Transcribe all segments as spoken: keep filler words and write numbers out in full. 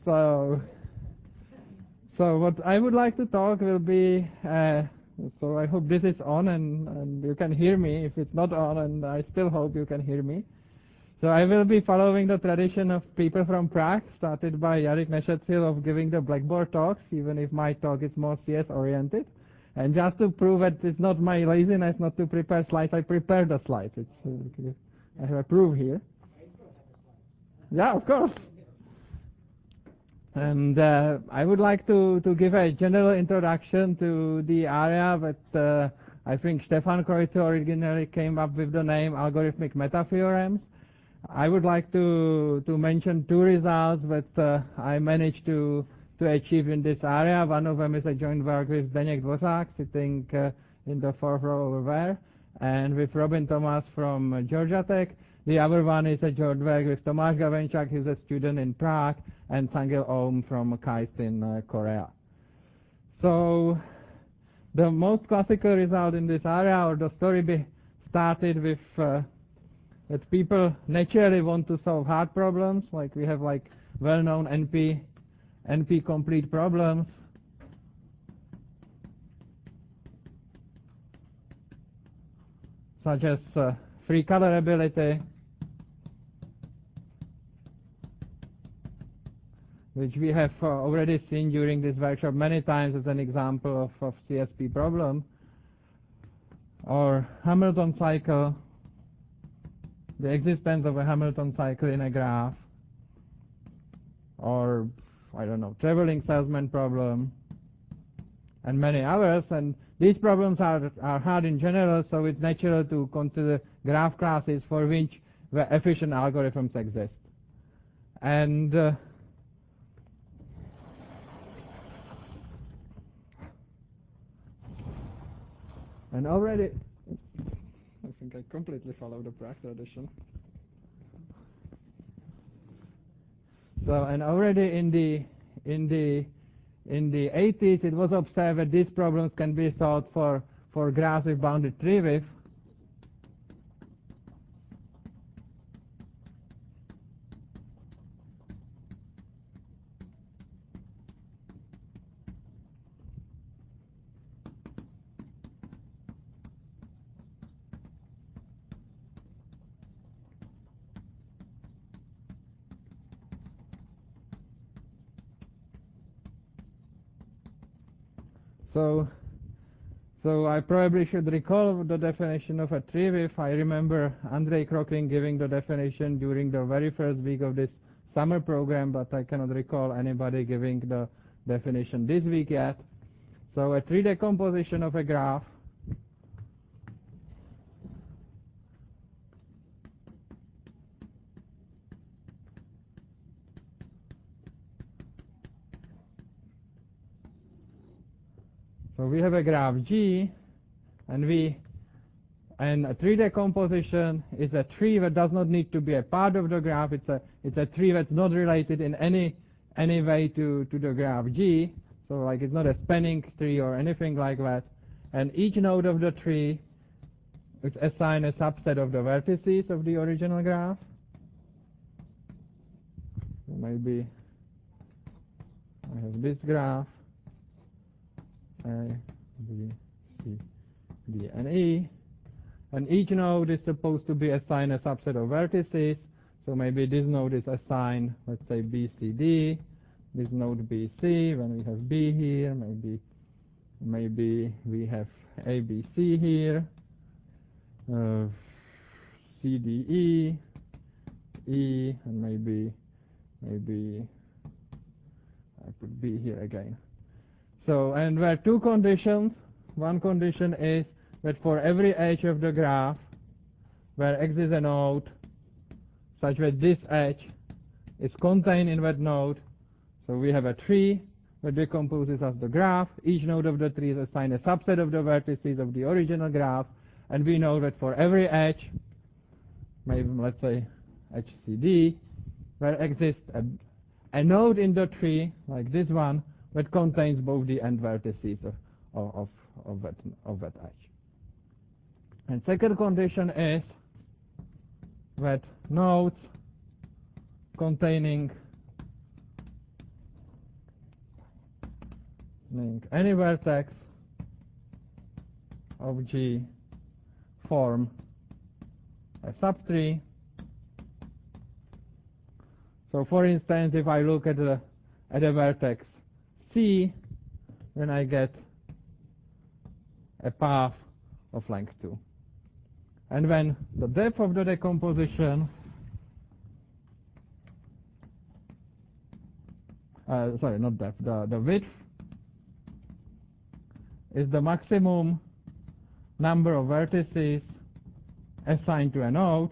So, so what I would like to talk will be, uh, so I hope this is on and, and you can hear me. If it's not on, and I still hope you can hear me. So I will be following the tradition of people from Prague, started by Jarek Neshetsil of giving the Blackboard talks, even if my talk is more C S oriented. And just to prove that it's not my laziness not to prepare slides, I prepared the slides. It's, uh, I have a proof here. Yeah, of course. And uh, I would like to, to give a general introduction to the area that uh, I think Stefan Kreutzer originally came up with the name algorithmic metatheorems. I would like to, to mention two results that uh, I managed to, to achieve in this area. One of them is a joint work with Zdeněk Dvořák, sitting uh, in the fourth row over there, and with Robin Thomas from uh, Georgia Tech. The other one is a joint work with Tomáš Gavenčák, who's a student in Prague, and Sangil Ohm from KAIST in uh, Korea. So the most classical result in this area, or the story be started with uh, that people naturally want to solve hard problems, like we have like well-known N P, N P complete problems. Such as uh, free colorability, which we have uh, already seen during this workshop many times as an example of, of C S P problem, or Hamilton cycle, the existence of a Hamilton cycle in a graph, or I don't know, traveling salesman problem, and many others. And these problems are, are hard in general, so it's natural to consider graph classes for which the efficient algorithms exist. And uh, and already, I think I completely follow the Prague tradition. So, and already in the in the in the eighties, it was observed that these problems can be solved for for graphs with bounded tree width. So, so I probably should recall the definition of a tree width. I remember Andrei Krokin giving the definition during the very first week of this summer program, but I cannot recall anybody giving the definition this week yet. So a tree decomposition of a graph So we have a graph G, and we and a tree decomposition is a tree that does not need to be a part of the graph. It's a it's a tree that's not related in any any way to to the graph G. So like it's not a spanning tree or anything like that. And each node of the tree is assigned a subset of the vertices of the original graph. So maybe I have this graph. A, B, C, D, and E, and each node is supposed to be assigned a subset of vertices. So maybe this node is assigned, let's say, B, C, D. This node B, C. When we have B here, maybe maybe we have A, B, C here. Uh, C, D, E, E, and maybe maybe I put B here again. So, and there are two conditions. One condition is that for every edge of the graph where X is a node, such that this edge is contained in that node. So we have a tree that decomposes as the graph. Each node of the tree is assigned a subset of the vertices of the original graph, and we know that for every edge, maybe let's say H C D, there exists a, a node in the tree, like this one, that contains both the end vertices of, of, of, that, of that edge. And second condition is that nodes containing any vertex of G form a subtree. So for instance, if I look at a at a vertex C, then I get a path of length two. And when the depth of the decomposition uh, sorry, not depth, the, the width is the maximum number of vertices assigned to a node,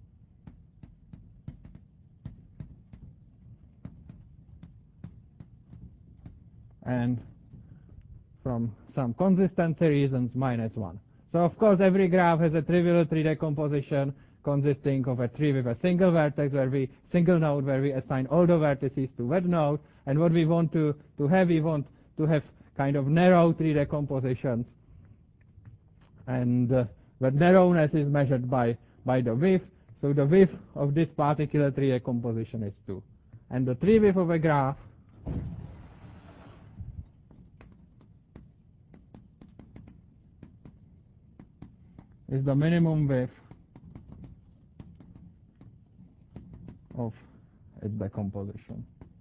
and from some consistency reasons minus one. So of course every graph has a trivial tree decomposition consisting of a tree with a single vertex where we single node where we assign all the vertices to that node, and what we want to, to have, we want to have kind of narrow tree decompositions, and uh, that narrowness is measured by, by the width. So the width of this particular tree decomposition is two. And the tree width of a graph is the minimum width of its decomposition.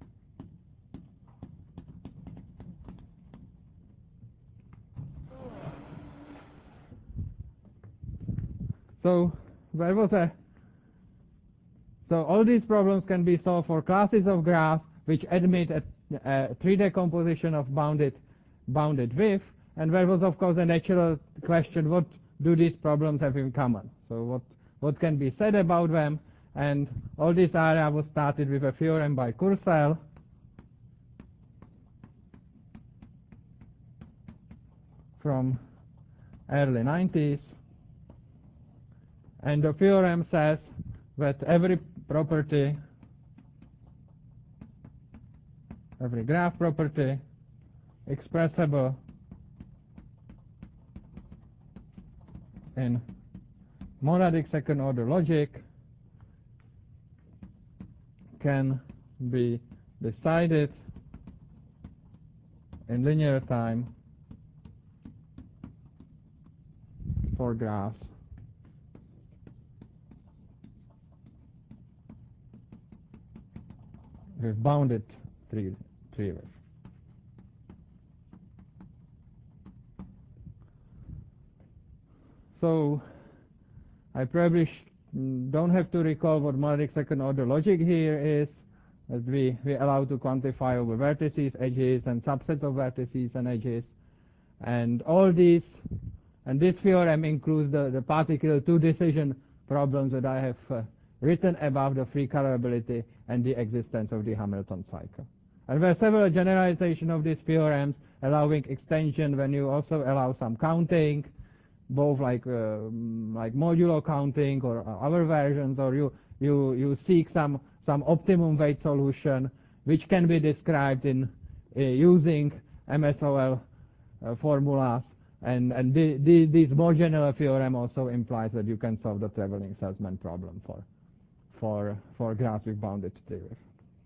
So there was a so all these problems can be solved for classes of graphs which admit a, a tree decomposition of bounded bounded width, and there was of course a natural question: what do these problems have in common? So what what can be said about them? And all this area was started with a theorem by Kurzweil, from early nineties, and the theorem says that every property, every graph property expressible in monadic second order logic can be decided in linear time for graphs with bounded tree, tree width. So I probably don't have to recall what monadic second order logic here is, as we, we allow to quantify over vertices, edges, and subsets of vertices and edges. And all these, and this theorem includes the, the particular two decision problems that I have uh, written above, the free colorability and the existence of the Hamilton cycle. And there are several generalizations of these theorems, allowing extension when you also allow some counting, both like uh, like modulo counting or other versions, or you you you seek some some optimum weight solution which can be described in uh, using M S O L uh, formulas, and and the, the, this more general theorem also implies that you can solve the traveling salesman problem for for for graphs with bounded tree width.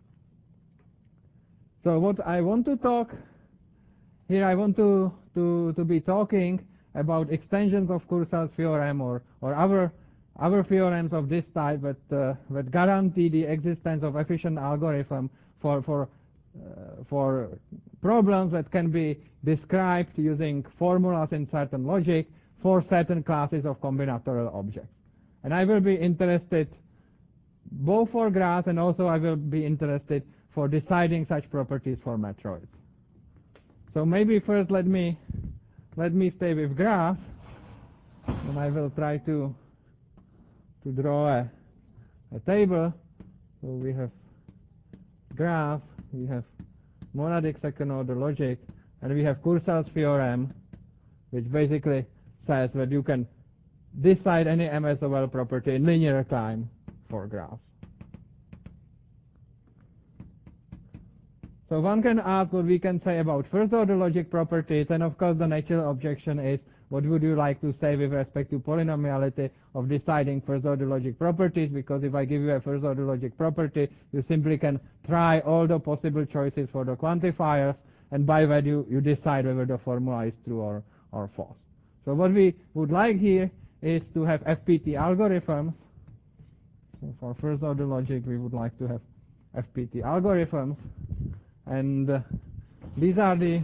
So what I want to talk here, I want to to to be talking about extensions of Kurzweil's theorem, or or other other theorems of this type that uh, that guarantee the existence of efficient algorithm for for uh, for problems that can be described using formulas in certain logic for certain classes of combinatorial objects. And I will be interested both for graphs, and also I will be interested for deciding such properties for matroids. So maybe first let me let me stay with graphs, and I will try to to draw a, a table. So we have graph, we have monadic second order logic, and we have Kurzweil's theorem, which basically says that you can decide any M S O L property in linear time for graphs. So one can ask what we can say about first order logic properties, and of course the natural objection is, what would you like to say with respect to polynomiality of deciding first order logic properties? Because if I give you a first order logic property, you simply can try all the possible choices for the quantifiers, and by that you, you decide whether the formula is true or, or false. So what we would like here is to have F P T algorithms. So for first order logic we would like to have F P T algorithms, and uh, these are the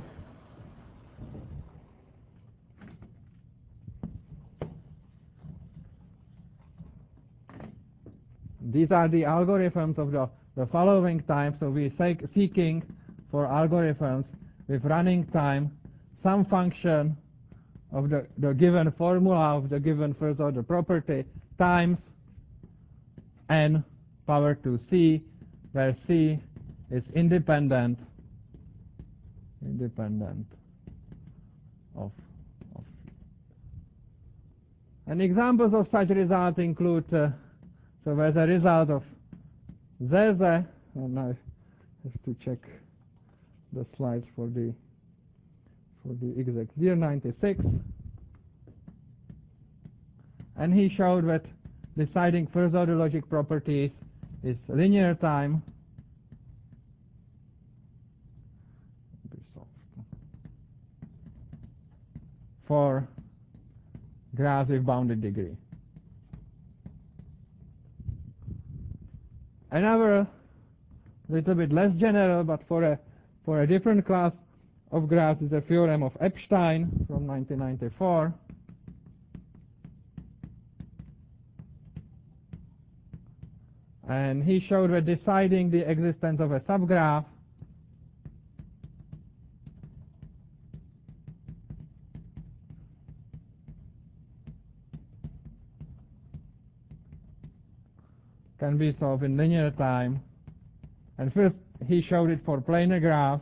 these are the algorithms of the, the following type. So we are seeking for algorithms with running time some function of the, the given formula of the given first order property times n power to c, where c is independent independent of, of and examples of such results include uh, so as a result of Z Z, and I have to check the slides for the for the exact year ninety-six, and he showed that deciding first order logic properties is linear time for graphs with bounded degree. Another little bit less general, but for a for a different class of graphs, is the theorem of Epstein from nineteen ninety-four. And he showed that deciding the existence of a subgraph can be solved in linear time. And first he showed it for planar graphs,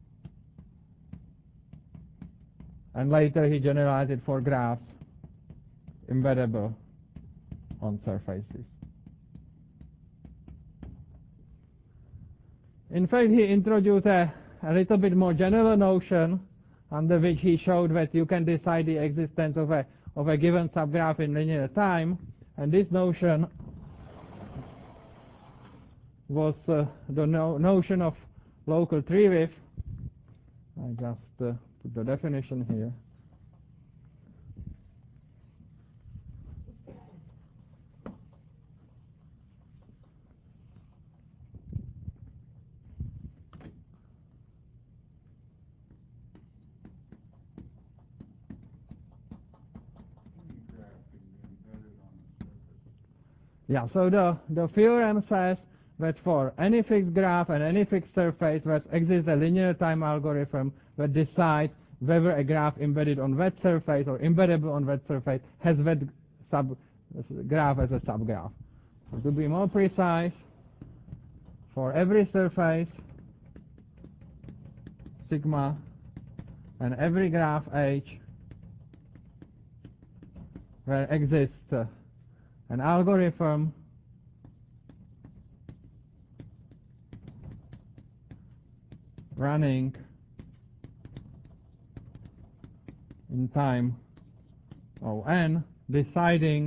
and later he generalized it for graphs embeddable on surfaces. In fact, he introduced a, a little bit more general notion under which he showed that you can decide the existence of a of a given subgraph in linear time, and this notion was uh, the no notion of local tree-width. I just uh, put the definition here. Yeah, so the, the theorem says that for any fixed graph and any fixed surface that exists a linear time algorithm that decides whether a graph embedded on that surface or embeddable on that surface has that sub graph as a subgraph. So to be more precise, for every surface sigma and every graph H where exists uh, an algorithm running in time O n, deciding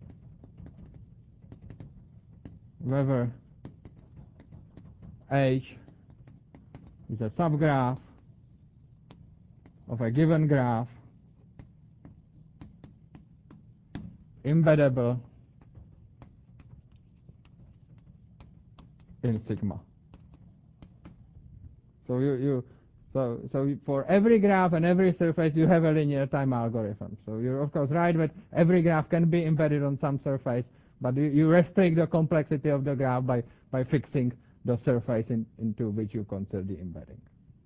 whether H is a subgraph of a given graph embeddable in sigma. So you, you so so for every graph and every surface you have a linear time algorithm. So you're of course right that every graph can be embedded on some surface, but you, you restrict the complexity of the graph by by fixing the surface in, into which you consider the embedding.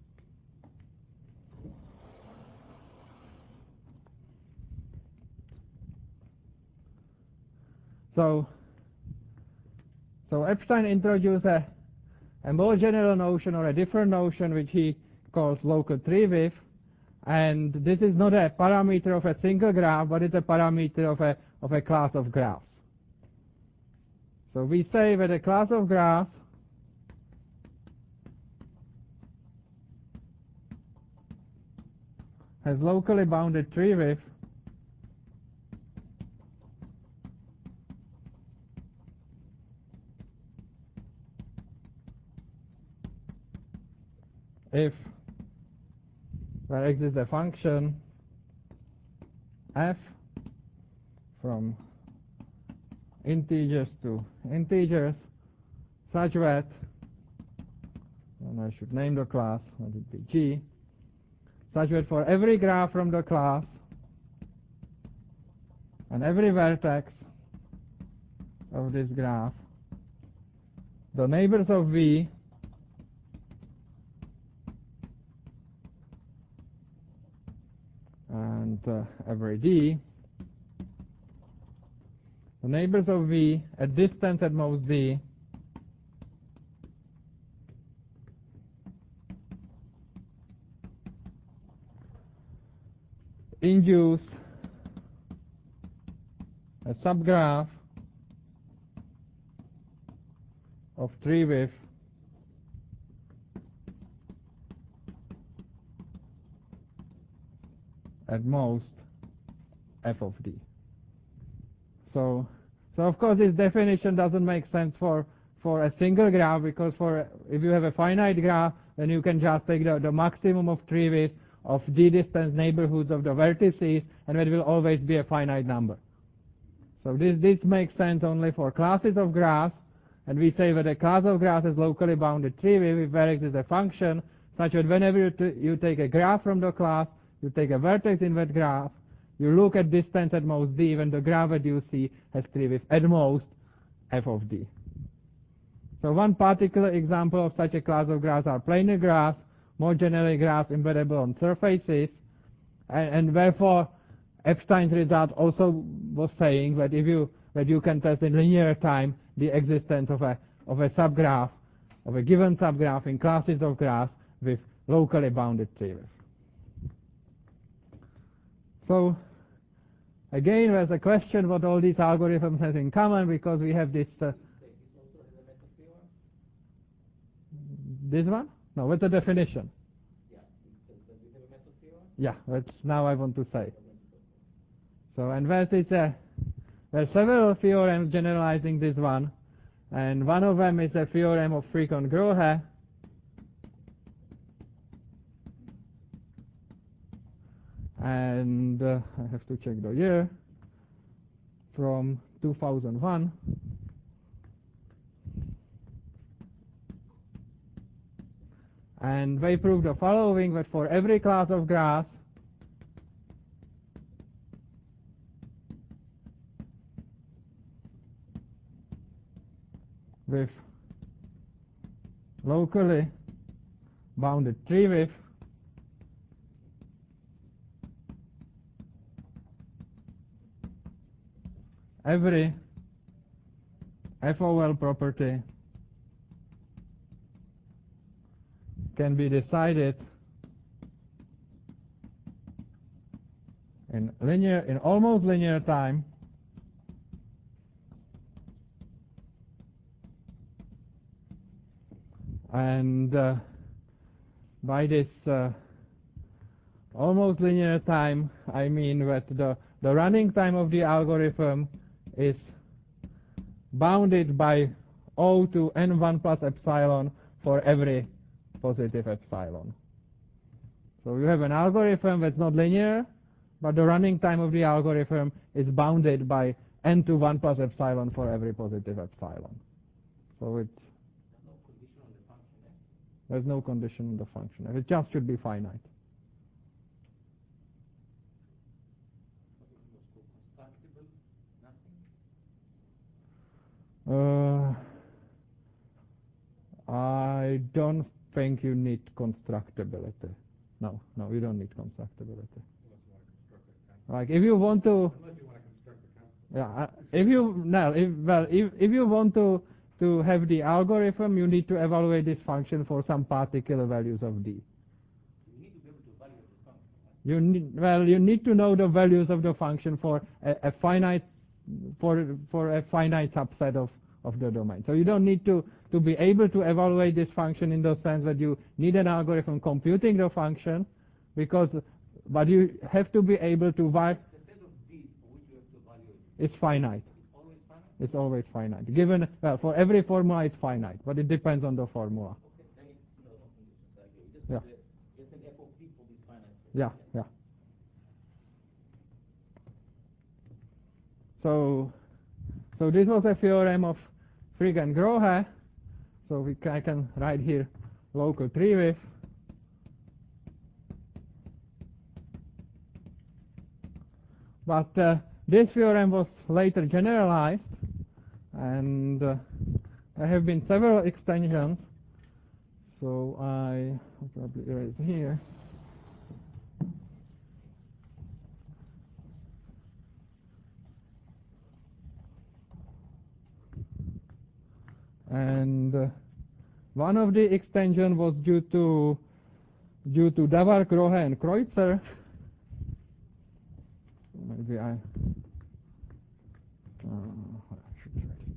So so Epstein introduced a a more general notion or a different notion which he calls local tree-width, and this is not a parameter of a single graph, but it's a parameter of a of a class of graphs. So we say that a class of graphs has locally bounded tree-width if where exists a function f from integers to integers such that, and I should name the class, let it be G, such that for every graph from the class and every vertex of this graph, the neighbors of V and uh, every D, the neighbors of V at distance at most D induce a subgraph of tree width at most f of D. So, so of course this definition doesn't make sense for, for a single graph, because for if you have a finite graph, then you can just take the, the maximum of tree width of D distance neighborhoods of the vertices, and it will always be a finite number. So this, this makes sense only for classes of graphs, and we say that a class of graphs is locally bounded tree width if there exists a function such that whenever you, t you take a graph from the class, you take a vertex in that graph, you look at distance at most D, when the graph that you see has tree width at most f of D. So one particular example of such a class of graphs are planar graphs, more generally graphs embeddable on surfaces, and, and therefore Epstein's result also was saying that if you that you can test in linear time the existence of a of a subgraph of a given subgraph in classes of graphs with locally bounded tree width. So again, there's a question what all these algorithms have in common, because we have this. Uh, this one? No, what's the definition? Yeah, that's now I want to say. So, and there's it's a there's several theorems generalizing this one, and one of them is a theorem of Fricon-Grohe. And uh, I have to check the year, from two thousand one. And they prove the following, that for every class of graphs with locally bounded tree width, every F O L property can be decided in linear, in almost linear time and uh, by this uh, almost linear time I mean that the, the running time of the algorithm is bounded by O to n one plus epsilon for every positive epsilon. So you have an algorithm that's not linear, but the running time of the algorithm is bounded by n to one plus epsilon for every positive epsilon. So it's there's no condition on the function. It just should be finite. Uh, I don't think you need constructibility. No, no, you don't need constructibility. Like if you want to, yeah, if you no, if well, if if you want to to have the algorithm, you need to evaluate this function for some particular values of D. You need to be able to evaluate the function, right? You need well, you need to know the values of the function for a, a finite for for a finite subset of of the domain. So you don't need to to be able to evaluate this function in the sense that you need an algorithm computing the function, because but you have to be able to evaluate. The set of D for which you have to evaluate It's finite. It's always finite? It's always finite. Given well, for every formula it's finite, but it depends on the formula. Okay, then it's no, no conditions. I agree. Just Yeah. the, just an F of D for this finite Yeah, yeah. So, so this was a theorem of Frigg and Grohe. So we can, I can write here local three-wave. But uh, this theorem was later generalized, and uh, there have been several extensions. So I will probably erase here. And uh, one of the extension was due to due to Davor, Grohe, and Kreutzer. Maybe I. Uh, I should write it.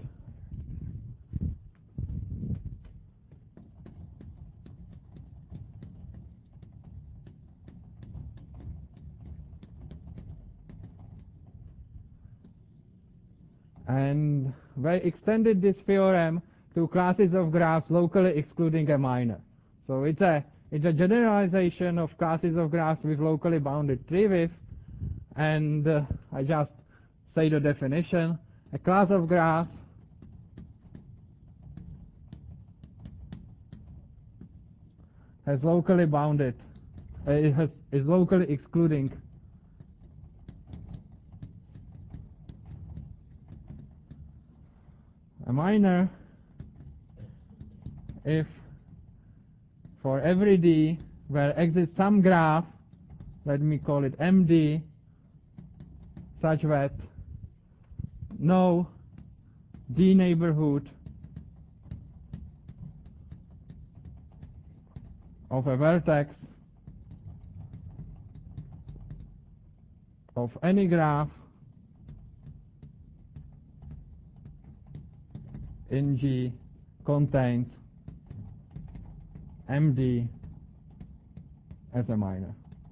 And they extended this theorem to classes of graphs locally excluding a minor. So it's a it's a generalization of classes of graphs with locally bounded three-wave, and uh, I just say the definition: a class of graphs has locally bounded, uh, it has, is locally excluding a minor if for every D where exists some graph, let me call it M D, such that no D neighborhood of a vertex of any graph in G contains M D as a minor.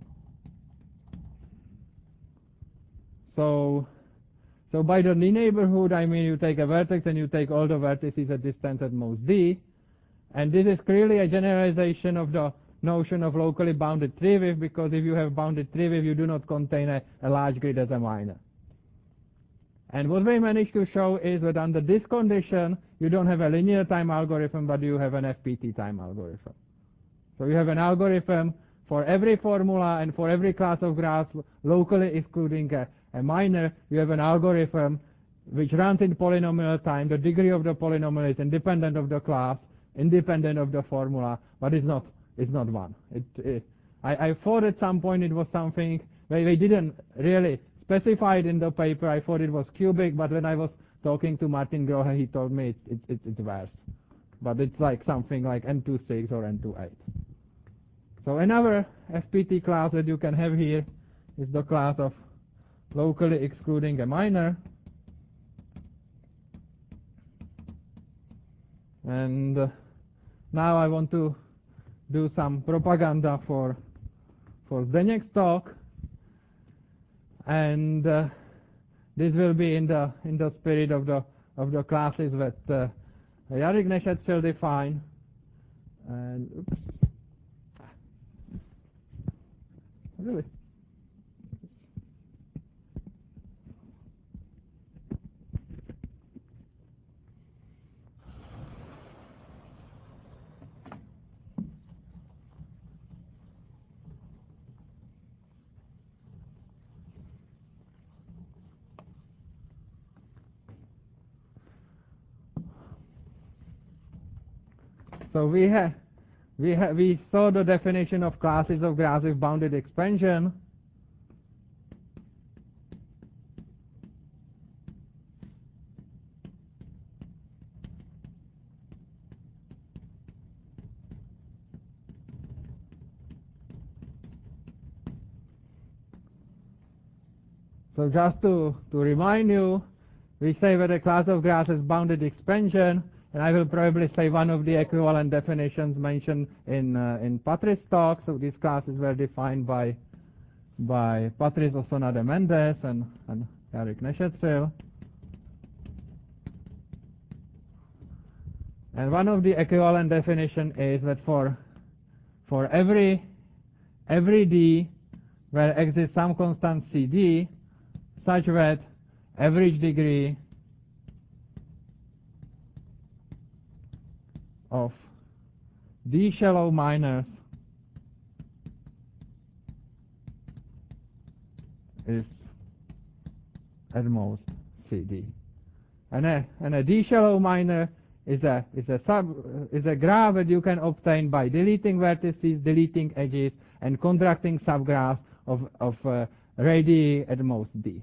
So, so by the D neighborhood, I mean you take a vertex and you take all the vertices at distance at most D, and this is clearly a generalization of the notion of locally bounded three-wave, because if you have bounded three-wave, you do not contain a, a large grid as a minor. And what we managed to show is that under this condition, you don't have a linear time algorithm, but you have an F P T time algorithm. So you have an algorithm for every formula and for every class of graphs locally excluding a, a minor. You have an algorithm which runs in polynomial time. The degree of the polynomial is independent of the class, independent of the formula, but it's not it's not one. It, it, I, I thought at some point it was something they, they didn't really specify it in the paper. I thought it was cubic, but when I was talking to Martin Grohe, he told me it, it, it, it's worse. But it's like something like N twenty-six or N twenty-eight. So another F P T class that you can have here is the class of locally excluding a minor. And uh, now I want to do some propaganda for for Zdeněk's talk, and uh, this will be in the in the spirit of the of the classes that uh, Jarek Nešec will define. And oops, really. So we have we have we saw the definition of classes of graphs with bounded expansion. So just to, to remind you, we say that a class of graphs has bounded expansion, and I will probably say one of the equivalent definitions mentioned in uh, in Patrice's talk. So these classes were defined by by Patrice Osona de Mendes and, and Jarek Nešec. And one of the equivalent definition is that for for every every D where exists some constant C D such that average degree of D shallow minors is at most C D. And a, and a D shallow minor is a is a sub is a graph that you can obtain by deleting vertices, deleting edges, and constructing subgraphs of of uh, radii at most D.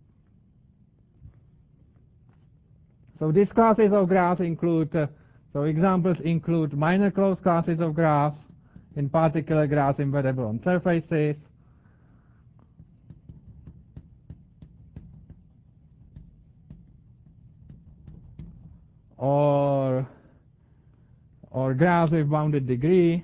So these classes of graphs include uh, so examples include minor closed classes of graphs, in particular graphs embeddable on surfaces, or or graphs with bounded degree,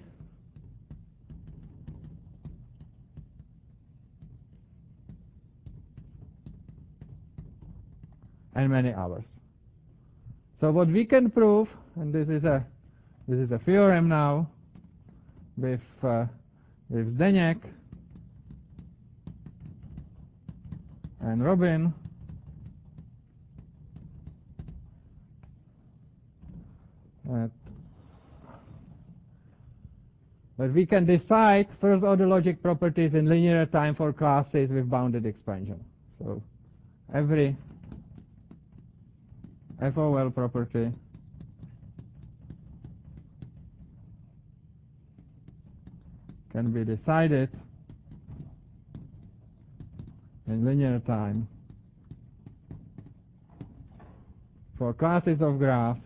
and many others. So what we can prove, and this is a this is a theorem now with uh, with Zdeněk and Robin, that but we can decide first order logic properties in linear time for classes with bounded expansion. So every F O L property can be decided in linear time for classes of graphs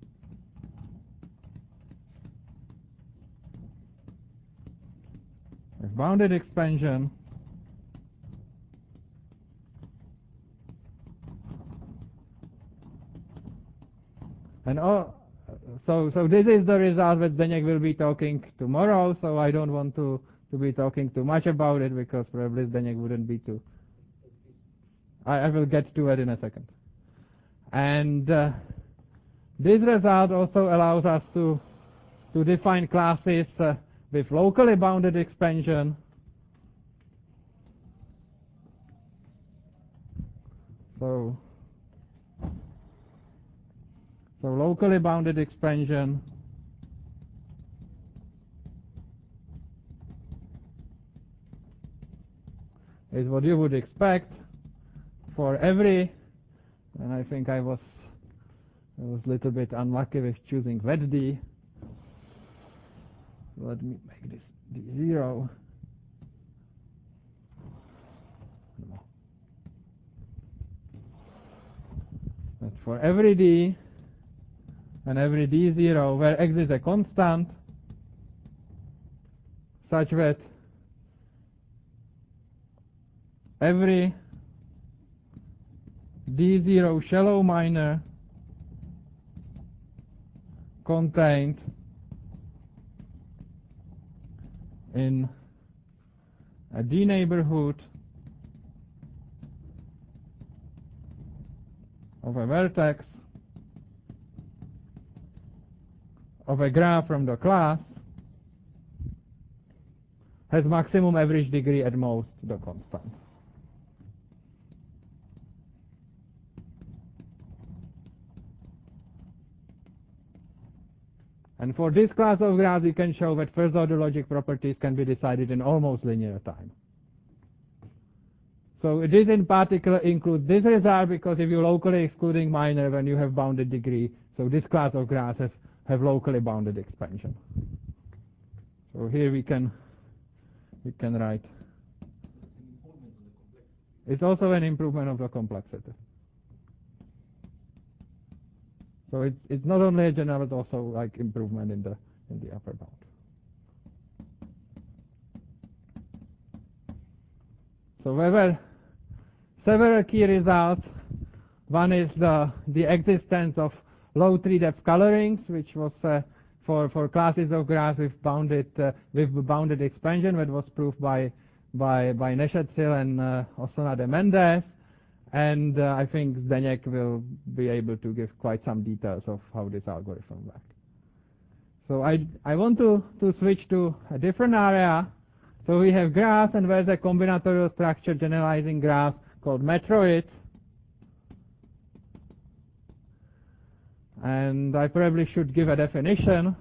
with bounded expansion and all. So, so this is the result that Zdeněk will be talking tomorrow, so I don't want to, to be talking too much about it because probably Zdeněk wouldn't be too. I, I will get to it in a second. And uh, this result also allows us to, to define classes uh, with locally bounded expansion. So, So locally bounded expansion is what you would expect for every, and I think I was I was a little bit unlucky with choosing V E D. Let me make this D zero. But for every D and every D zero where X is a constant such that every D zero shallow minor contained in a D neighborhood of a vertex of a graph from the class has maximum average degree at most the constant. And for this class of graphs, you can show that first order logic properties can be decided in almost linear time. So this in particular includes this result because if you're locally excluding minor when you have bounded degree, so this class of graphs has, have locally bounded expansion. So here we can we can write. It's also an improvement of the complexity. So it's it's not only a general, but also like improvement in the in the upper bound. So there were several key results. One is the the existence of low tree depth colorings, which was uh, for for classes of graphs with bounded uh, with bounded expansion, that was proved by by by Neschetsil and uh, Osona de Mendes. And uh, I think Zdeněk will be able to give quite some details of how this algorithm works. So I I want to to switch to a different area, So we have graphs, and there's a combinatorial structure generalizing graph called metroid. And I probably should give a definition.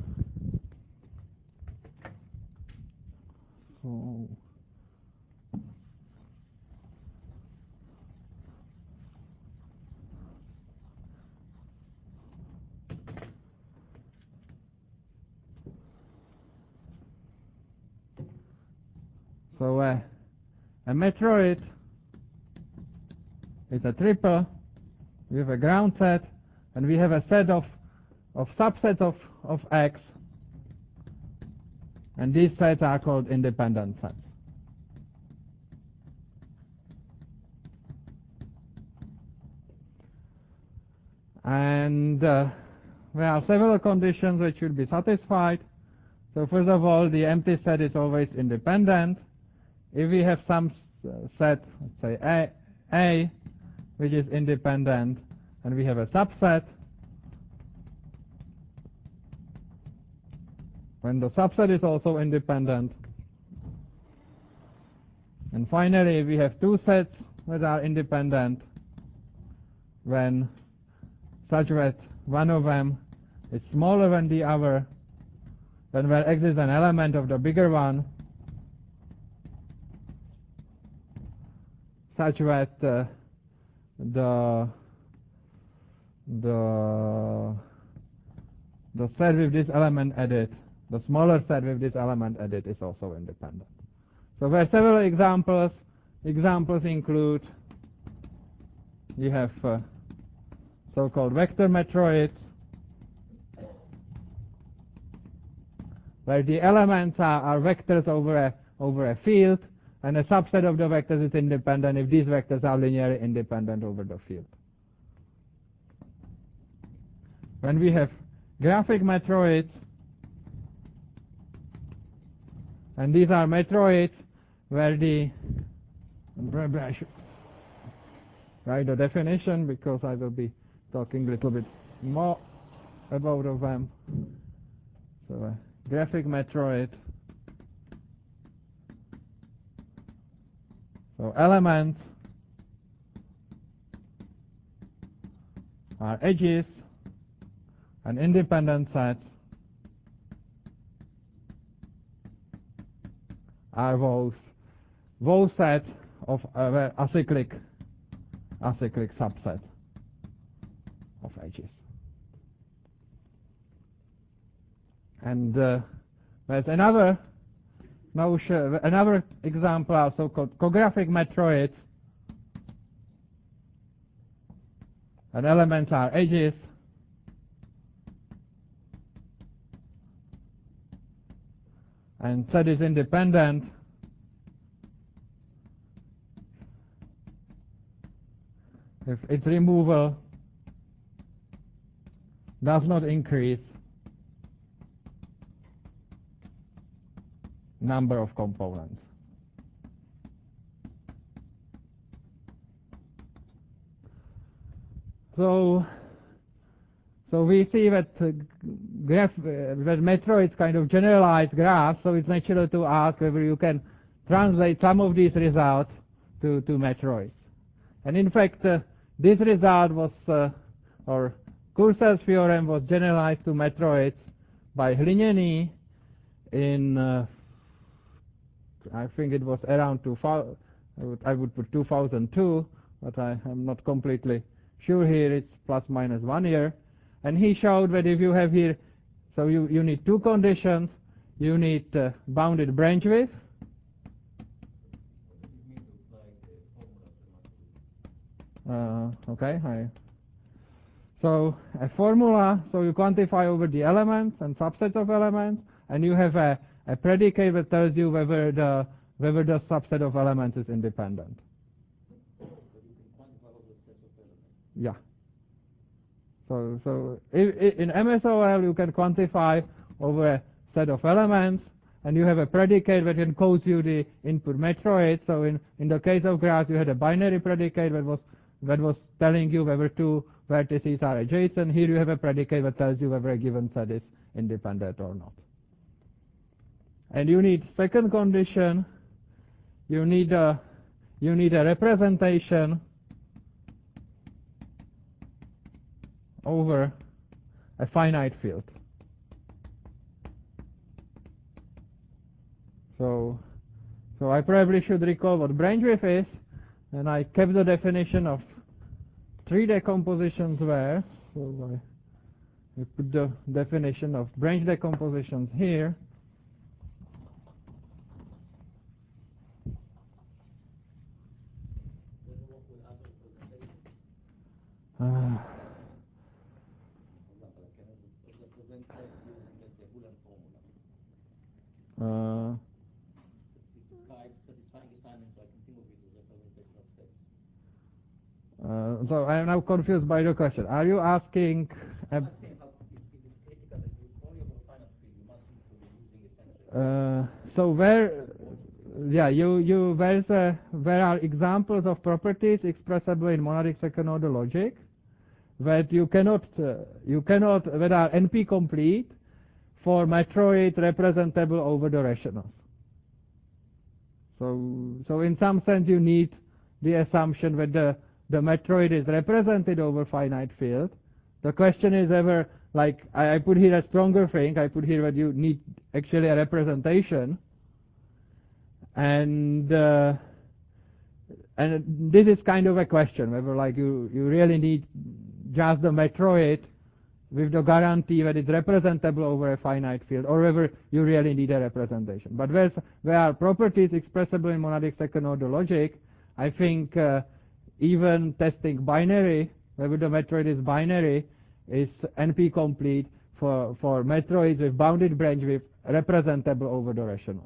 So So uh, a metroid is a triple. We have a ground set, and we have a set of of subsets of of X, and these sets are called independent sets. And uh, there are several conditions which should be satisfied. So first of all, the empty set is always independent. If we have some set, let's say A, A, which is independent, and we have a subset, when the subset is also independent, and finally we have two sets that are independent when such that one of them is smaller than the other, then there exists an element of the bigger one such that uh, the the the set with this element added, the smaller set with this element added, is also independent. So there are several examples. Examples include you have uh, so-called vector metroids, where the elements are, are vectors over a over a field, and a subset of the vectors is independent if these vectors are linearly independent over the field. When we have graphic metroids, and these are metroids where the, probably I should write the definition because I will be talking a little bit more about them. So a graphic metroid. So elements are edges, and independent sets are those those sets of uh, acyclic acyclic subset of edges. And uh, there's another notion, another example are so-called cographic metroids, and elements are edges, and set is independent if its removal does not increase number of components. So, so we see that uh, graph, uh, that metroids kind of generalize graphs, so it's natural to ask whether you can translate some of these results to, to metroids. And in fact, uh, this result was, uh, or Kurzweil's theorem was generalized to metroids by Hliněný in, uh, I think it was around two thousand, I would, I would put two thousand two, but I am not completely sure here, it's plus minus one year. And he showed that if you have here, so you, you need two conditions. You need uh, bounded branch width. Uh, okay, I, so a formula, so you quantify over the elements and subsets of elements, and you have a, a predicate that tells you whether the whether the subset of elements is independent. Yeah. So, so if, if in M S O L you can quantify over a set of elements, and you have a predicate that encodes you the input metroid. So in, in the case of graphs, you had a binary predicate that was that was telling you whether two vertices are adjacent. Here you have a predicate that tells you whether a given set is independent or not. And you need second condition, you need a, you need a representation over a finite field. So, so I probably should recall what branch width is, and I kept the definition of three decompositions where, so I, I put the definition of branch decompositions here. Uh, uh, Uh, so I am now confused by the question. Are you asking? Uh, uh, so where, yeah, you you where's a, where are examples of properties expressible in monadic second order logic that you cannot uh, you cannot that are N P complete for metroid representable over the rationals. So so in some sense you need the assumption that the the metroid is represented over finite field. The question is ever, like, I, I put here a stronger thing, I put here that you need actually a representation. And uh, and this is kind of a question, whether like you, you really need just the metroid with the guarantee that it's representable over a finite field, or whether you really need a representation. But where there are properties expressible in monadic second order logic, I think uh, even testing binary, whether the metroid is binary, is N P complete for, for metroids with bounded branch width representable over the rationals.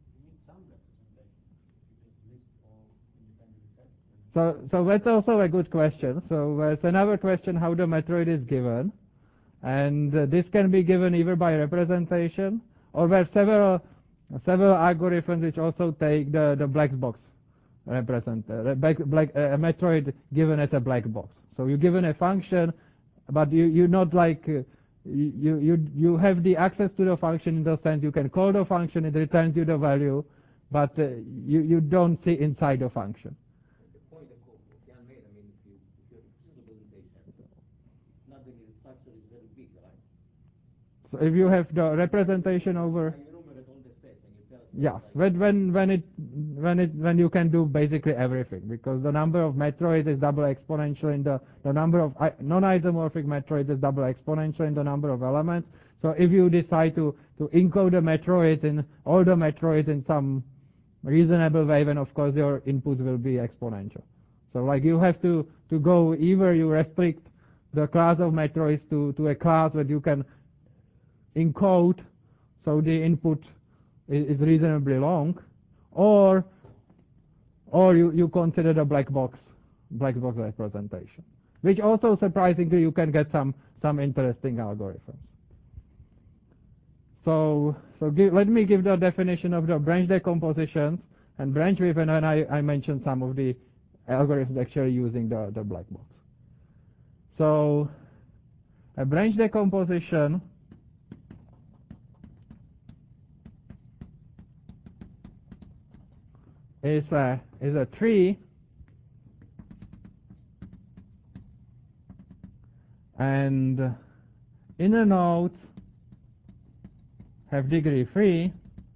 So, so that's also a good question. So there's another question how the metroid is given. And uh, this can be given either by representation, or there are several, several algorithms which also take the, the black box represent uh, black, black, uh, a metroid given as a black box. So you're given a function, but you you not like uh, you you you have the access to the function in the sense you can call the function, it returns you the value, but uh, you you don't see inside the function. The point of can made, I mean, if you if you have a representation, nothing is structure is very big, right? So if you have the representation over. Yeah, when when when it when it when you can do basically everything, because the number of metroids is double exponential in the the number of non-isomorphic metroids is double exponential in the number of elements. So if you decide to to encode the metroids in all the metroids in some reasonable way, then of course your inputs will be exponential. So like you have to to go either you restrict the class of metroids to to a class that you can encode, so the input is reasonably long, or or you, you consider the black box black box representation, which also surprisingly you can get some some interesting algorithms. So so give, let me give the definition of the branch decompositions and branch width, and then I, I mentioned some of the algorithms actually using the, the black box. So a branch decomposition is a is a tree, and inner nodes have degree three,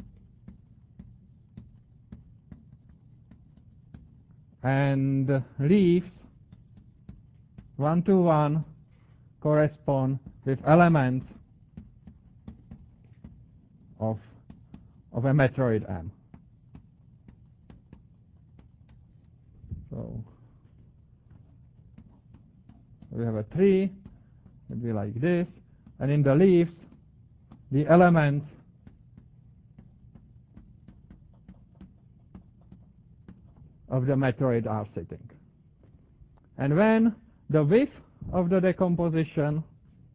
and leaves one to one correspond with elements of of a metroid M. So we have a tree, it will be like this, and in the leaves, the elements of the metroid are sitting. And when the width of the decomposition,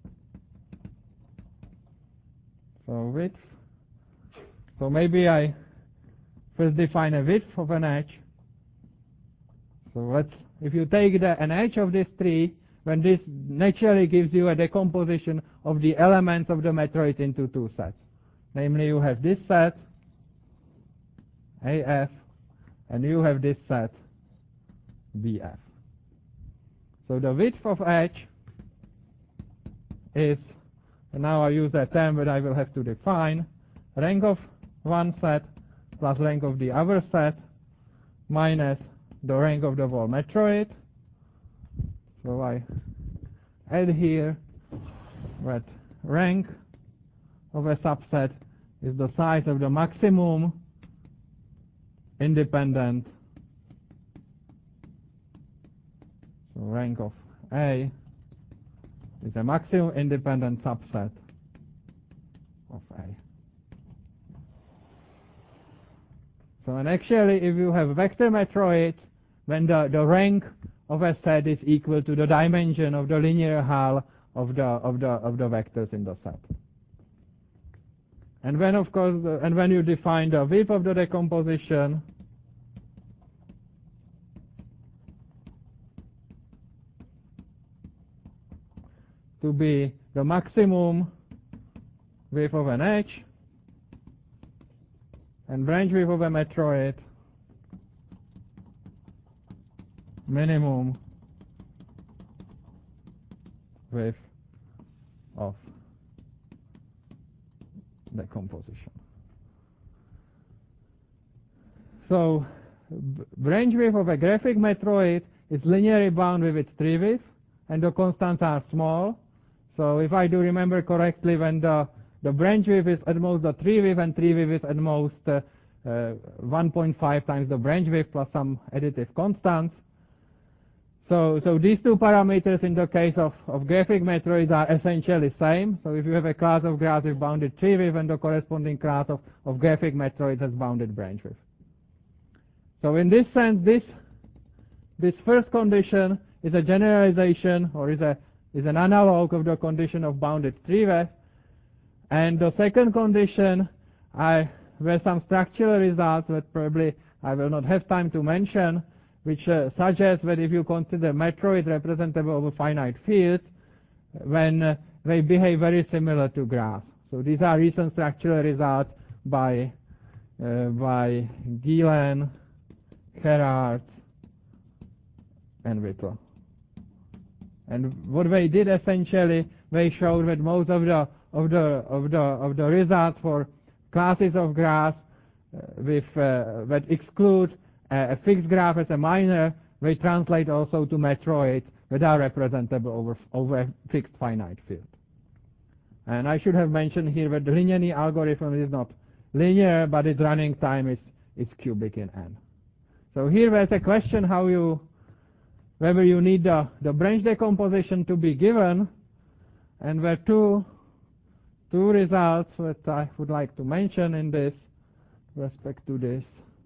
so width, so maybe I first define a width of an edge. So let's, if you take the, an edge of this tree, when this naturally gives you a decomposition of the elements of the metroid into two sets. Namely, you have this set, A F, and you have this set B F. So the width of H is, and now I use that term that I will have to define, rank of one set plus rank of the other set minus the rank of the whole metroid. So I add here that rank of a subset is the size of the maximum independent, so rank of A is a maximum independent subset of A. So and actually if you have vector metroids, then the, the rank of a set is equal to the dimension of the linear hull of the of the of the vectors in the set. And when of course the, and when you define the width of the decomposition, to be the maximum width of an H and branch width of a metroid minimum width of decomposition. So branch width of a graphic metroid is linearly bound with its tree width, and the constants are small. So if I do remember correctly, when the, the branch width is at most the tree width, and tree width is at most uh, uh, one point five times the branch width plus some additive constants. So, so these two parameters in the case of, of graphic metroids are essentially same. So if you have a class of graphs with bounded tree width, and the corresponding class of, of graphic metroids has bounded branch width. So in this sense, this, this first condition is a generalization, or is, a, is an analog of the condition of bounded tree width. And the second condition, I, were some structural results that probably I will not have time to mention, which uh, suggests that if you consider metroid representable over finite fields, when uh, they behave very similar to graphs. So these are recent structural results by uh, by Gielen, Gerhardt, and Whittle. And what they did essentially, they showed that most of the of the of the of the results for classes of graphs uh, with uh, that exclude uh, a fixed graph as a minor, they translate also to metroids that are representable over over a fixed finite field. And I should have mentioned here that the Lignani algorithm is not linear, but its running time is is cubic in n. So here there's a question how you whether you need the, the branch decomposition to be given, and there are two, two results that I would like to mention in this respect to this.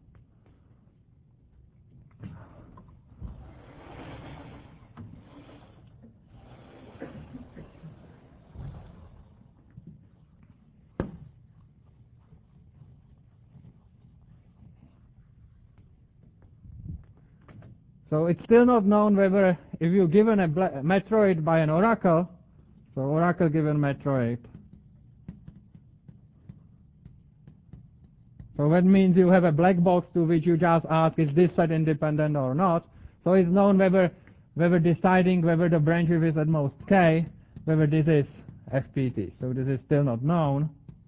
So it's still not known whether if you're given a metroid by an oracle, so oracle given metroid, so that means you have a black box to which you just ask is this set independent or not. So it's known whether whether deciding whether the branch width is at most k, whether this is F P T. So this is still not known.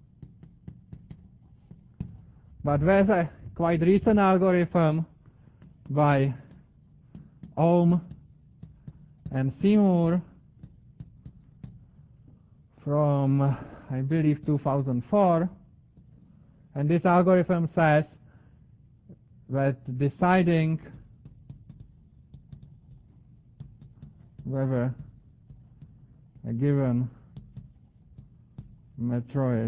But there's a quite recent algorithm by Ohm and Seymour from, I believe, two thousand four, and this algorithm says that deciding whether a given metroid,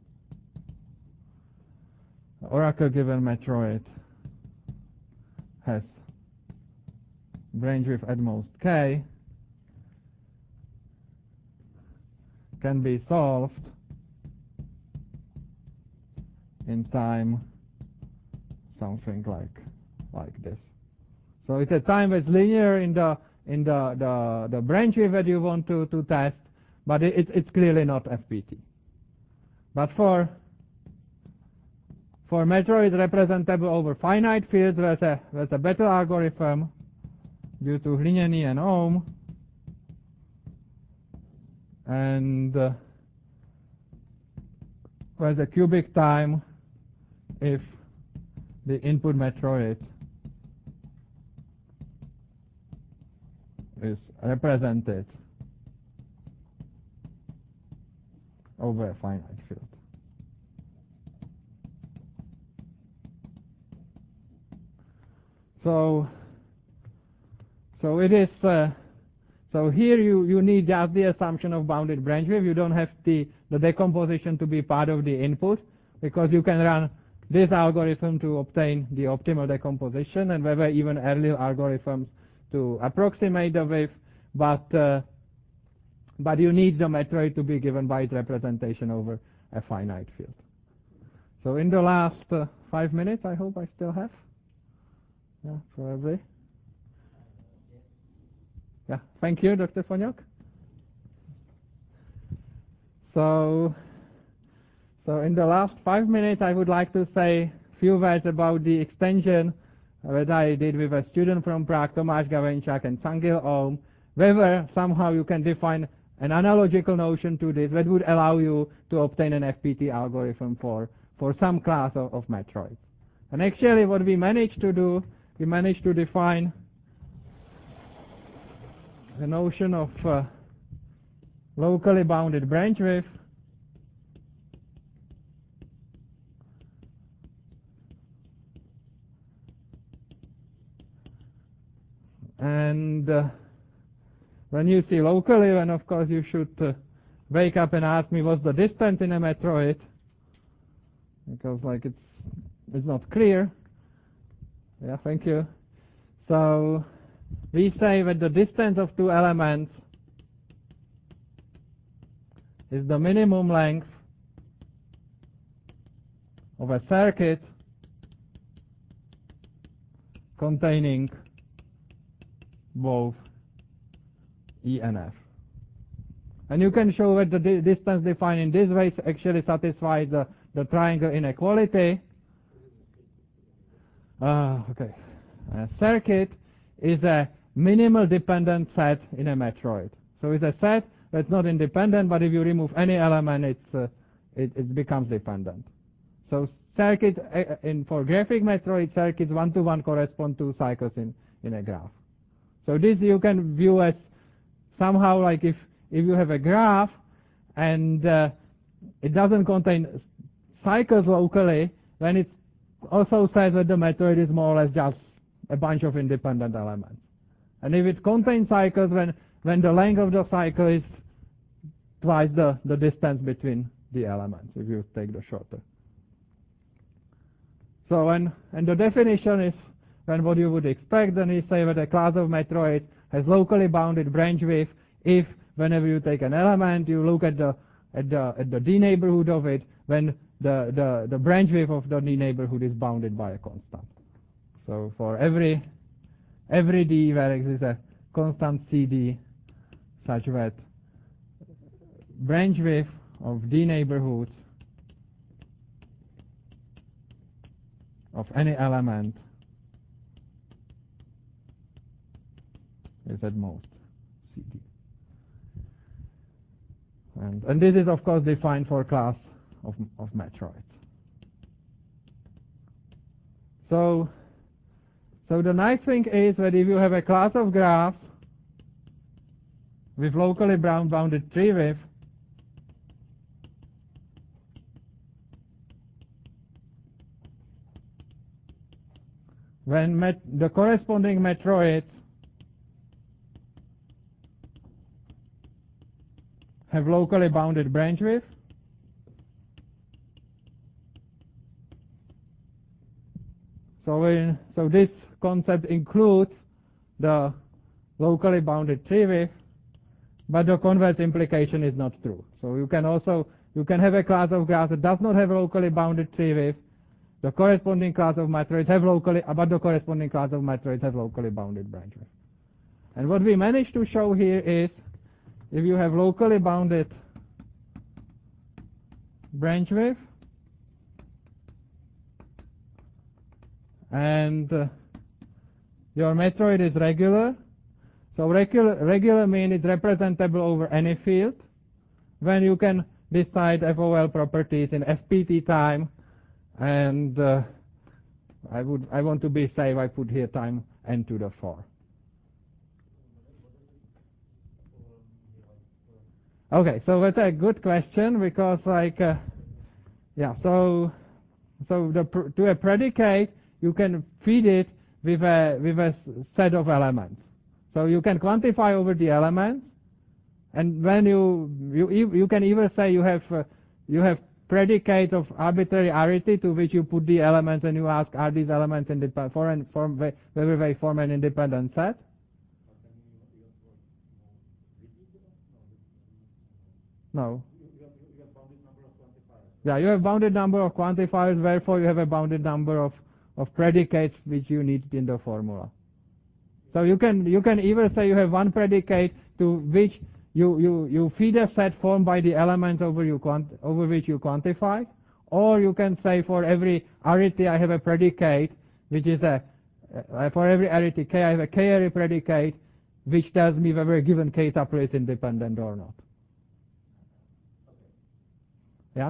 oracle given metroid, has branch width at most k, can be solved in time something like like this. So it's a time that's linear in the in the the, the branch width that you want to, to test, but it, it's clearly not F P T. But for for metroid representable over finite fields, there's a, there's a better algorithm due to Hlineni and Ohm. And uh, there's a cubic time if the input metroid is represented over a finite field. So, so it is. Uh, so here you you need just the assumption of bounded branch width. You don't have the the decomposition to be part of the input, because you can run this algorithm to obtain the optimal decomposition, and there were even earlier algorithms to approximate the width, but uh, but you need the metroid to be given by its representation over a finite field. So in the last uh, five minutes, I hope I still have. Yeah, probably. Yeah, thank you, Doctor Fonyok. So, so in the last five minutes, I would like to say a few words about the extension that I did with a student from Prague, Tomáš Gavenčák and Sangil Ohm, whether somehow you can define an analogical notion to this that would allow you to obtain an F P T algorithm for, for some class of, of metroids. And actually what we managed to do, we managed to define the notion of uh, locally bounded branch width and uh, when you see locally, then of course you should uh, wake up and ask me what's the distance in a metroid, because like it's it's not clear. Yeah, thank you. So we say that the distance of two elements is the minimum length of a circuit containing both E and F. And you can show that the di distance defined in this way actually satisfies the, the triangle inequality. Uh, okay. A circuit is a minimal dependent set in a metroid. So it's a set that's not independent, but if you remove any element, it's, uh, it, it becomes dependent. So circuit uh, in for graphic metroid circuits one to one correspond to cycles in, in a graph. So this you can view as somehow like if if you have a graph and uh, it doesn't contain cycles locally, then it also says that the metroid is more or less just a bunch of independent elements. And if it contains cycles, then when the length of the cycle is twice the, the distance between the elements, if you take the shorter. So and and the definition is when what you would expect, then you say that a class of metroid has locally bounded branch width if whenever you take an element, you look at the at the at the D neighborhood of it, when the the the branch width of the D neighborhood is bounded by a constant. So for every every D where exists a constant C D, such that branch width of D neighborhoods of any element is at most C D. And, and this is of course defined for a class of, of metroids. So, so the nice thing is that if you have a class of graphs with locally bounded tree width, when met the corresponding metroids have locally bounded branch width, so in, so this concept includes the locally bounded tree width, but the converse implication is not true. So you can also you can have a class of graphs that does not have locally bounded tree width. The corresponding class of metroids have locally, but the corresponding class of metroids have locally bounded branch width. And what we managed to show here is, if you have locally bounded branch width, and uh, your metroid is regular. So regular, regular means it's representable over any field. When you can decide F O L properties in F P T time, and uh, I would I want to be safe, I put here time n to the four. Okay, so that's a good question, because like uh, yeah, so so the pr to a predicate you can feed it with a with a set of elements. So you can quantify over the elements, and when you you you can either say you have uh, you have predicate of arbitrary arity to which you put the elements, and you ask, are these elements independent, for and form whether they form an independent set. No. Yeah, you have bounded number of quantifiers, therefore you have a bounded number of of predicates which you need in the formula. So you can you can either say you have one predicate to which you you you feed a set formed by the elements over you quant over which you quantify, or you can say for every arity I have a predicate which is a uh, for every arity k I have a k-array predicate which tells me whether a given k tuple is independent or not. Yeah.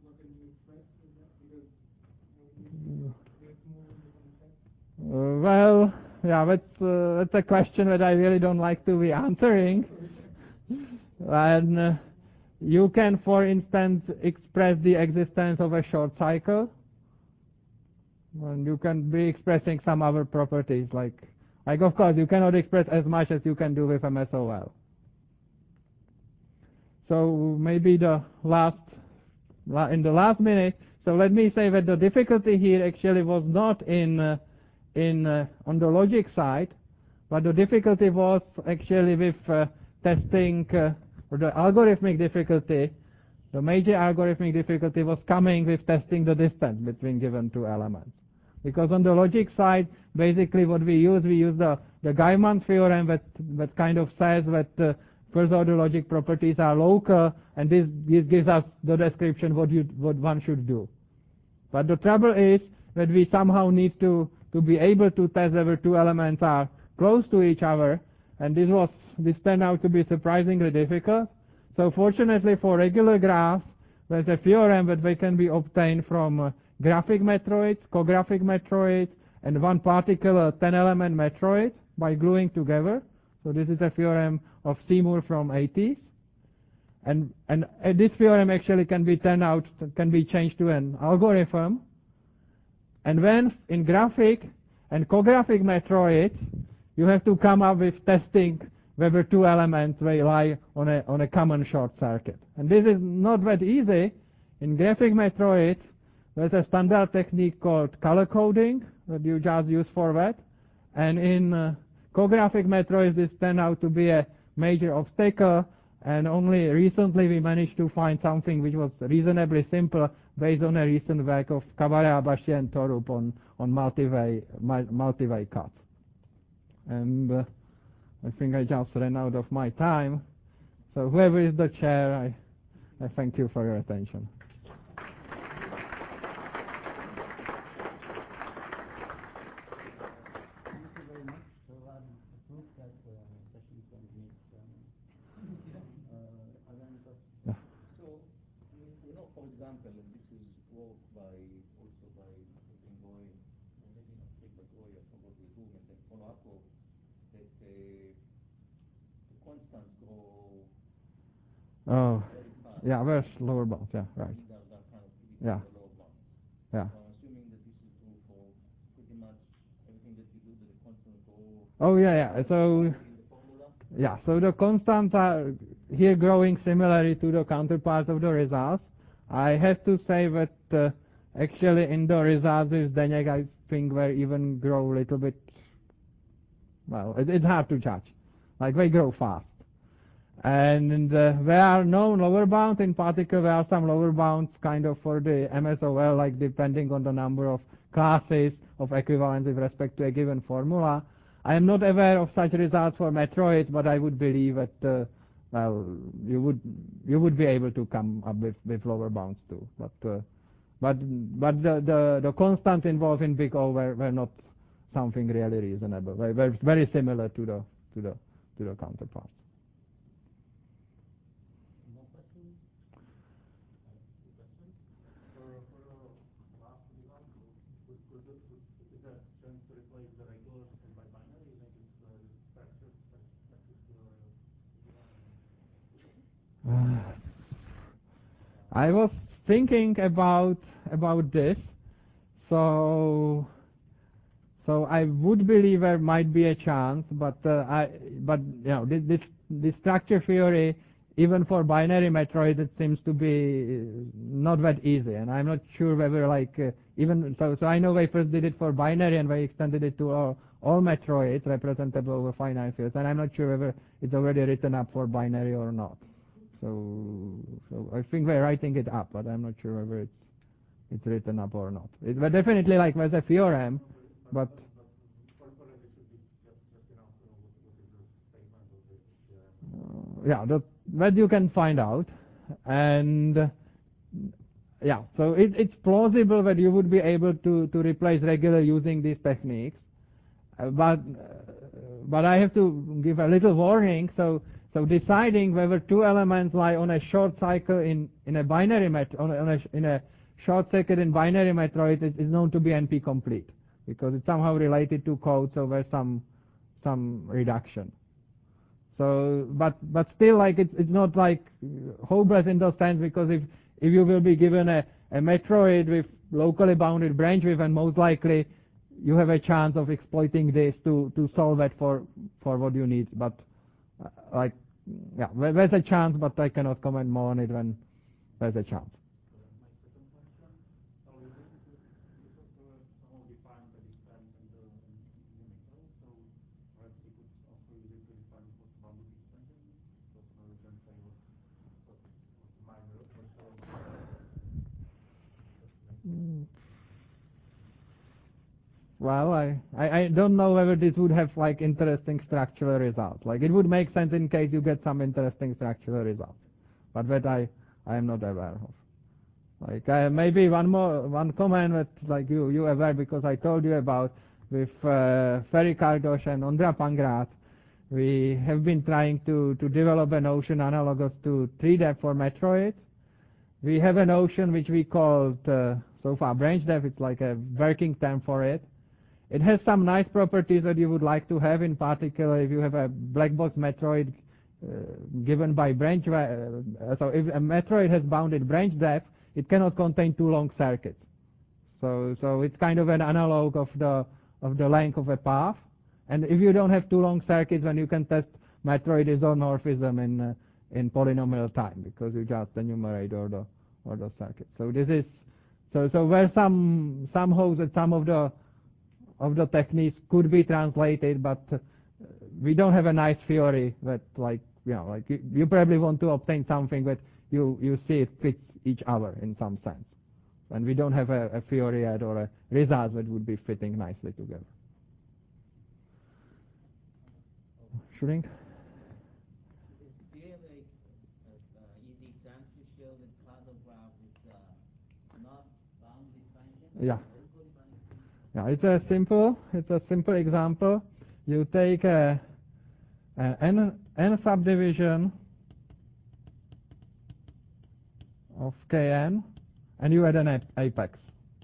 Uh, well, yeah, that's uh, that's a question that I really don't like to be answering. And uh, you can, for instance, express the existence of a short cycle, and you can be expressing some other properties, like like of course you cannot express as much as you can do with M S O L. So maybe the last in the last minute. So let me say that the difficulty here actually was not in uh, in uh, on the logic side, but the difficulty was actually with uh, testing, uh, or the algorithmic difficulty. The major algorithmic difficulty was coming with testing the distance between given two elements. Because on the logic side, basically what we use, we use the, the Gaiman theorem that, that kind of says that uh, first order logic properties are local, and this, this gives us the description what, you, what one should do. But the trouble is that we somehow need to, to be able to test whether two elements are close to each other, and this was this turned out to be surprisingly difficult. So fortunately for regular graphs, there's a theorem that they can be obtained from uh, graphic metroids, co-graphic metroids, and one particular ten element metroid by gluing together. So this is a theorem of Seymour from eighties. And, and uh, this theorem actually can be turned out, can be changed to an algorithm. And then in graphic and co-graphic metroids, you have to come up with testing whether two elements they lie on a, on a common short circuit. And this is not that easy. In graphic metroids, there's a standard technique called color coding that you just use for that. And in uh, co-graphic metroids, this turned out to be a major obstacle, and only recently we managed to find something which was reasonably simple based on a recent work of Kavare, Abashi, and Torup on, on multi-way, multi-way cuts. And uh, I think I just ran out of my time. So whoever is the chair, I, I thank you for your attention. For example, and this is work by also by Goy, maybe not Frick, but Goy, I forgot his room, and then Polakov, that uh, the constants grow oh, very fast. Yeah, where's lower bound? Yeah, right. These are, are kind of Yeah. lower bound. Yeah. So I'm assuming that this is true for pretty much everything that you do, that the constants grow. Oh yeah, yeah. So in the formula. yeah, so the constants are here growing similarly to the counterparts of the results. I have to say that uh, actually in the results with Danyek, I think they even grow a little bit, well, it, it's hard to judge. Like they grow fast. And uh, there are no lower bounds. In particular, there are some lower bounds kind of for the M S O L, like depending on the number of classes of equivalence with respect to a given formula. I am not aware of such results for metroids, but I would believe that uh, well, you would you would be able to come up with, with lower bounds too. But uh, but but the the, the constants involved in big O were, were not something really reasonable. They were very similar to the to the to the counterparts. More questions? Questions? For for the last example, could could it is there a chance to replace the regular by binary? You think it's uh, structure Uh, I was thinking about about this, so so I would believe there might be a chance, but uh, I but you know this, this this structure theory, even for binary Metroid, it seems to be not that easy, and I'm not sure whether like uh, even so. So I know they first did it for binary, and they extended it to all all Metroids representable over finite fields, and I'm not sure whether it's already written up for binary or not. So, so I think they're writing it up, but I'm not sure whether it's it's written up or not. It, but definitely, like there's a theorem, but uh, yeah, that that you can find out, and uh, yeah, so it, it's plausible that you would be able to to replace regular using these techniques, uh, but uh, but I have to give a little warning. So. So deciding whether two elements lie on a short cycle in, in a binary met on a, on a, in a short circuit in binary Metroid is, is known to be N P complete because it's somehow related to code, so there's some some reduction. So, but but still, like it's it's not like hopeless in those sense because if if you will be given a, a Metroid with locally bounded branch width, and most likely you have a chance of exploiting this to to solve it for for what you need, but. Uh, like, yeah, there's a chance, but I cannot comment more on it when there's a chance. My second question. So this is this was somehow defined by this term in the Unicode. So perhaps you could also use it to define what bounded extension is. So now you can say what what what's minor for sure. Mm. Well, I, I, I don't know whether this would have like interesting structural results. Like it would make sense in case you get some interesting structural results, but that I, I am not aware of. Like uh, maybe one more one comment that like you you aware because I told you about with uh, Ferry Kardosh and Ondra Pangrat, we have been trying to to develop a notion analogous to three depth for Metroid. We have a notion which we called uh, so far branch depth. It's like a working term for it. It has some nice properties that you would like to have, in particular if you have a black box Metroid uh, given by branch. Uh, so if a Metroid has bounded branch depth, it cannot contain two long circuits. So so it's kind of an analog of the of the length of a path. And if you don't have two long circuits, then you can test Metroid isomorphism in uh, in polynomial time because you just enumerate all the all the circuits. So this is so so where some some holes that some of the of the techniques could be translated, but uh, we don't have a nice theory that, like, you know, like you, you probably want to obtain something that you, you see it fits each other in some sense. And we don't have a, a theory yet or a result that would be fitting nicely together. Shooting? Do you have a, a, a easy example to show that causal graph is uh, not bounded expansion? Yeah. Yeah, it's a simple, it's a simple example. You take a, a n, n subdivision of Kn, and you add an apex.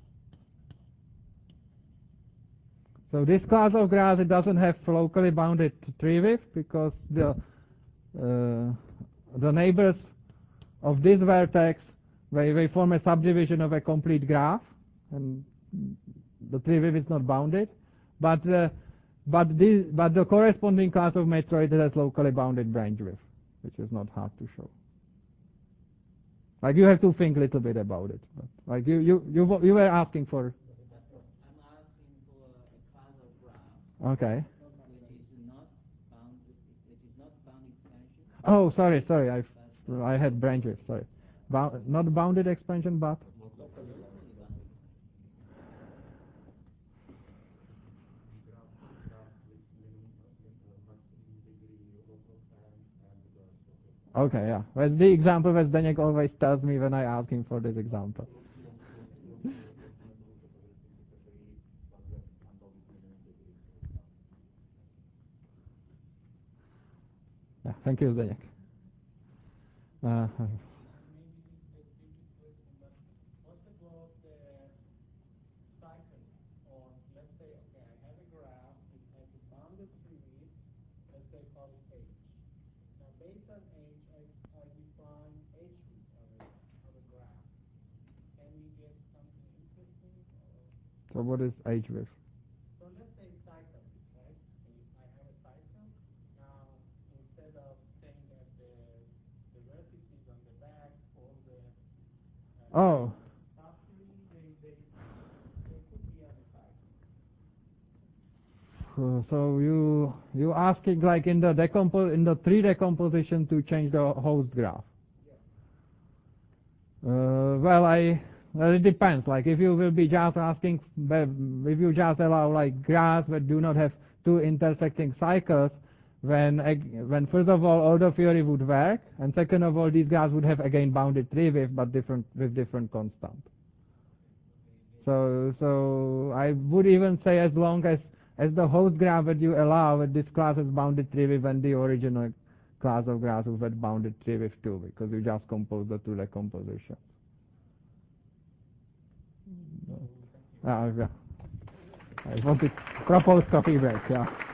So this class of graphs, it doesn't have locally bounded tree width because the uh, the neighbors of this vertex, they, they form a subdivision of a complete graph, and the tree width is not bounded, but uh, but this but the corresponding class of Metroid has locally bounded branch width, which is not hard to show. Like you have to think a little bit about it. But like you you you you were asking for. I'm asking for a causal graph. Okay. Which is not bounded. Which is not bounded expansion. Oh, sorry, sorry. I I had branch width. Sorry, Bound, not bounded expansion, but. Okay, yeah. That's the example that Zdeněk always tells me when I ask him for this example. Thank you, Zdeněk. Uh, So what is H width? So let's say cycle, right? I have a cycle. Now, instead of saying that the, the vertices on the back or the uh, Oh. top three, they, they, they could be on the cycle. Uh, so you you asking like in the decompose in the tree decomposition to change the host graph? Yes. Uh, well, I well it depends. Like if you will be just asking, if you just allow like graphs that do not have two intersecting cycles, when when first of all order theory would work, and second of all these graphs would have again bounded tree width but different with different constant. So so I would even say as long as as the host graph that you allow with this class is bounded tree width and the original class of graphs with bounded tree width too, because you just compose the two decompositions. Ah, yeah. I wanted to propose coffee break, yeah.